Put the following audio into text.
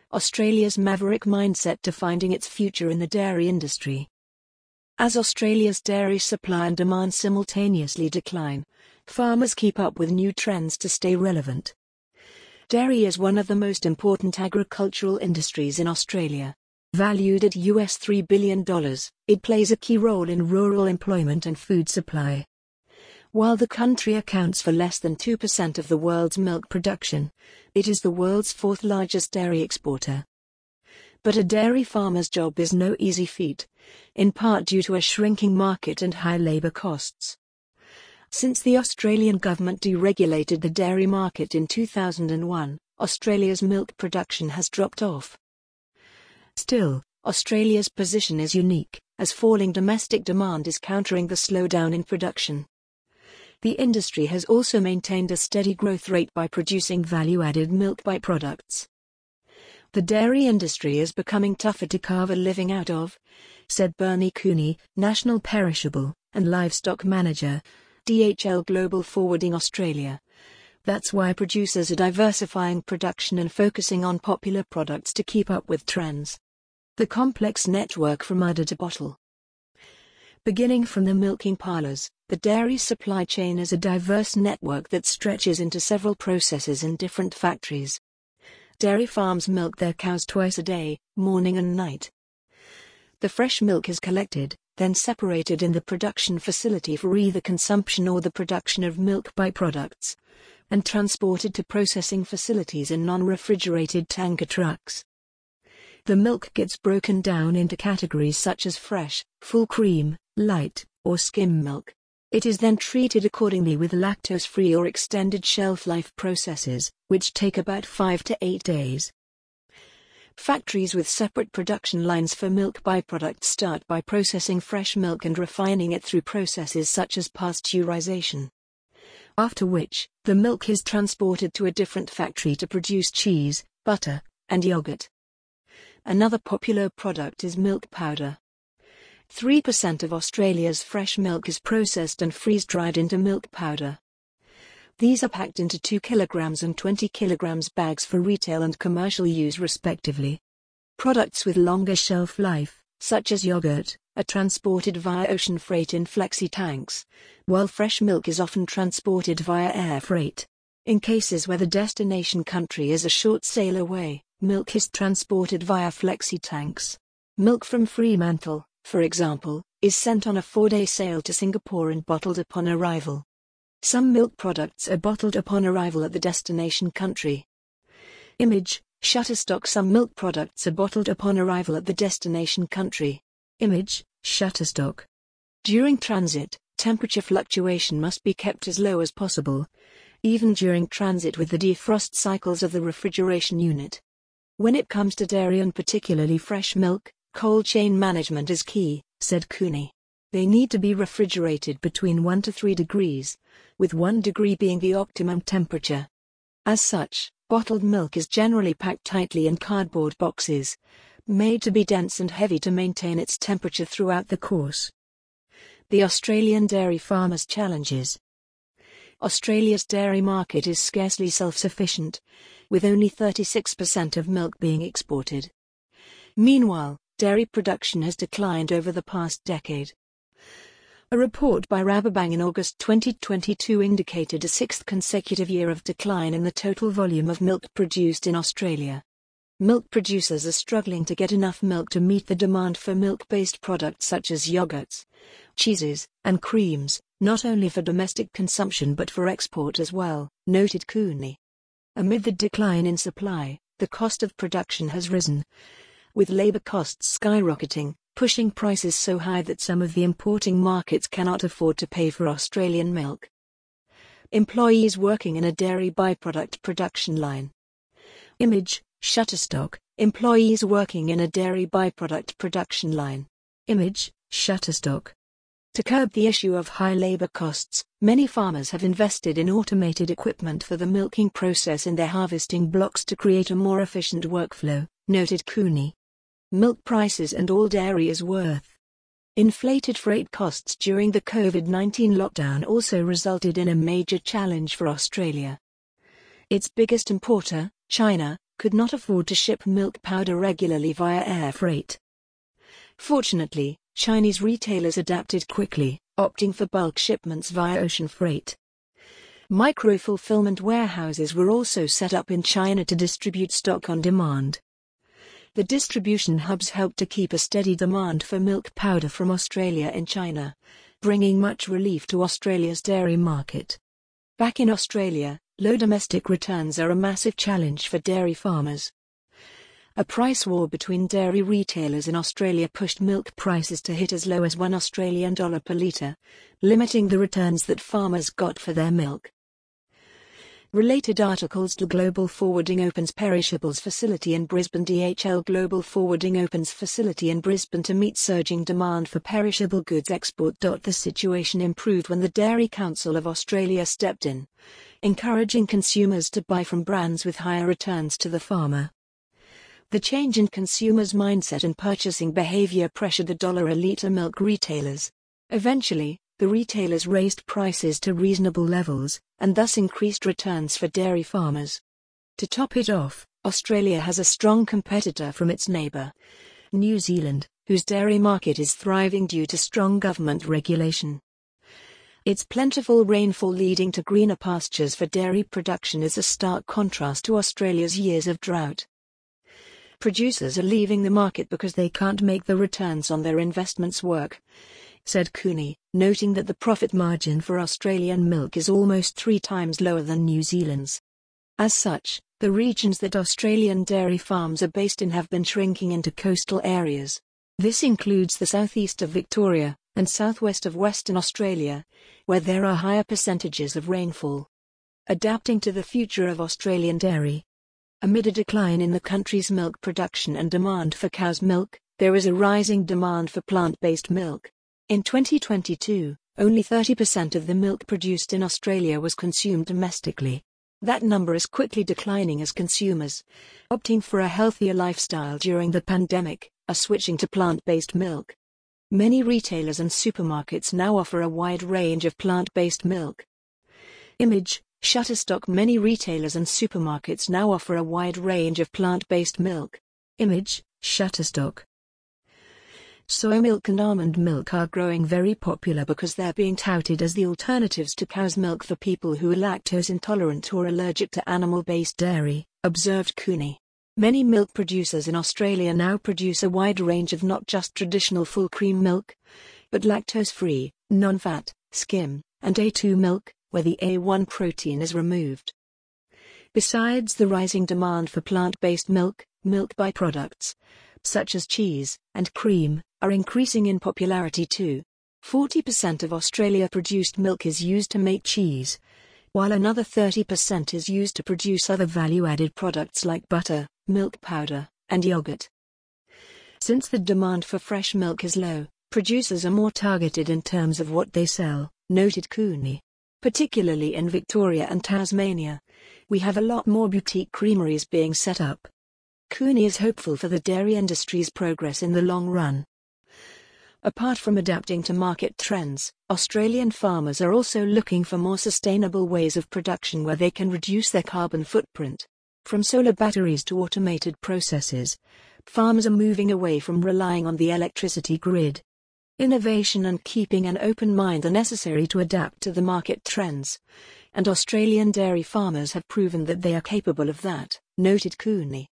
Australia's maverick mindset to finding its future in the dairy industry. As Australia's dairy supply and demand simultaneously decline, farmers keep up with new trends to stay relevant. Dairy is one of the most important agricultural industries in Australia. Valued at $3 billion, it plays a key role in rural employment and food supply. While the country accounts for less than 2% of the world's milk production, it is the world's fourth largest dairy exporter. But a dairy farmer's job is no easy feat, in part due to a shrinking market and high labour costs. Since the Australian government deregulated the dairy market in 2001, Australia's milk production has dropped off. Still, Australia's position is unique, as falling domestic demand is countering the slowdown in production. The industry has also maintained a steady growth rate by producing value-added milk byproducts. The dairy industry is becoming tougher to carve a living out of, said Bernie Cooney, National Perishable and Livestock Manager, DHL Global Forwarding Australia. That's why producers are diversifying production and focusing on popular products to keep up with trends. The complex network from udder to bottle. Beginning from the milking parlours, the dairy supply chain is a diverse network that stretches into several processes in different factories. Dairy farms milk their cows twice a day, morning and night. The fresh milk is collected, then separated in the production facility for either consumption or the production of milk byproducts, and transported to processing facilities in non-refrigerated tanker trucks. The milk gets broken down into categories such as fresh, full cream, light, or skim milk. It is then treated accordingly with lactose-free or extended shelf life processes, which take about 5 to 8 days. Factories with separate production lines for milk byproducts start by processing fresh milk and refining it through processes such as pasteurization. After which, the milk is transported to a different factory to produce cheese, butter, and yogurt. Another popular product is milk powder. 3% of Australia's fresh milk is processed and freeze-dried into milk powder. These are packed into 2 kg and 20 kg bags for retail and commercial use respectively. Products with longer shelf life, such as yogurt, are transported via ocean freight in flexi tanks, while fresh milk is often transported via air freight. In cases where the destination country is a short sail away, milk is transported via flexi tanks. Milk from Fremantle, for example, is sent on a 4-day sail to Singapore and bottled upon arrival. Some milk products are bottled upon arrival at the destination country. Image, Shutterstock. Some milk products are bottled upon arrival at the destination country. Image, Shutterstock. During transit, temperature fluctuation must be kept as low as possible, even during transit with the defrost cycles of the refrigeration unit. When it comes to dairy and particularly fresh milk, cold chain management is key, said Cooney. They need to be refrigerated between 1 to 3 degrees, with 1 degree being the optimum temperature. As such, bottled milk is generally packed tightly in cardboard boxes, made to be dense and heavy to maintain its temperature throughout the course. The Australian dairy farmers' challenges. Australia's dairy market is scarcely self-sufficient, with only 36% of milk being exported. Meanwhile, dairy production has declined over the past decade. A report by Rabobank in August 2022 indicated a 6th consecutive year of decline in the total volume of milk produced in Australia. Milk producers are struggling to get enough milk to meet the demand for milk-based products such as yogurts, cheeses, and creams, not only for domestic consumption but for export as well, noted Cooney. Amid the decline in supply, the cost of production has risen, with labor costs skyrocketing, pushing prices so high that some of the importing markets cannot afford to pay for Australian milk. Employees working in a dairy byproduct production line. Image, Shutterstock. Employees working in a dairy byproduct production line. Image, Shutterstock. To curb the issue of high labor costs, many farmers have invested in automated equipment for the milking process in their harvesting blocks to create a more efficient workflow, noted Cooney. Milk prices and all dairy is worth. Inflated freight costs during the COVID-19 lockdown also resulted in a major challenge for Australia. Its biggest importer, China, could not afford to ship milk powder regularly via air freight. Fortunately, Chinese retailers adapted quickly, opting for bulk shipments via ocean freight. Micro-fulfillment warehouses were also set up in China to distribute stock on demand. The distribution hubs helped to keep a steady demand for milk powder from Australia in China, bringing much relief to Australia's dairy market. Back in Australia, low domestic returns are a massive challenge for dairy farmers. A price war between dairy retailers in Australia pushed milk prices to hit as low as $1 per litre, limiting the returns that farmers got for their milk. Related articles: Global Forwarding opens perishables facility in Brisbane. DHL Global Forwarding opens facility in Brisbane to meet surging demand for perishable goods export. The situation improved when the Dairy Council of Australia stepped in, encouraging consumers to buy from brands with higher returns to the farmer. The change in consumers' mindset and purchasing behaviour pressured the $1 a litre milk retailers. Eventually, the retailers raised prices to reasonable levels, and thus increased returns for dairy farmers. To top it off, Australia has a strong competitor from its neighbour, New Zealand, whose dairy market is thriving due to strong government regulation. Its plentiful rainfall leading to greener pastures for dairy production is a stark contrast to Australia's years of drought. Producers are leaving the market because they can't make the returns on their investments work, said Cooney, noting that the profit margin for Australian milk is almost 3 times lower than New Zealand's. As such, the regions that Australian dairy farms are based in have been shrinking into coastal areas. This includes the southeast of Victoria and southwest of Western Australia, where there are higher percentages of rainfall. Adapting to the future of Australian dairy. Amid a decline in the country's milk production and demand for cow's milk, there is a rising demand for plant-based milk. In 2022, only 30% of the milk produced in Australia was consumed domestically. That number is quickly declining as consumers, opting for a healthier lifestyle during the pandemic, are switching to plant-based milk. Many retailers and supermarkets now offer a wide range of plant-based milk. Image, Shutterstock. Many retailers and supermarkets now offer a wide range of plant-based milk. Image, Shutterstock. Soy milk and almond milk are growing very popular because they're being touted as the alternatives to cow's milk for people who are lactose intolerant or allergic to animal-based dairy, observed Cooney. Many milk producers in Australia now produce a wide range of not just traditional full cream milk, but lactose-free, non-fat, skim, and A2 milk, where the A1 protein is removed. Besides the rising demand for plant-based milk, milk byproducts, such as cheese and cream, are increasing in popularity too. 40% of Australia-produced milk is used to make cheese, while another 30% is used to produce other value-added products like butter, milk powder, and yogurt. Since the demand for fresh milk is low, producers are more targeted in terms of what they sell, noted Cooney. Particularly in Victoria and Tasmania, we have a lot more boutique creameries being set up. Cooney is hopeful for the dairy industry's progress in the long run. Apart from adapting to market trends, Australian farmers are also looking for more sustainable ways of production where they can reduce their carbon footprint. From solar batteries to automated processes, farmers are moving away from relying on the electricity grid. Innovation and keeping an open mind are necessary to adapt to the market trends, and Australian dairy farmers have proven that they are capable of that, noted Cooney.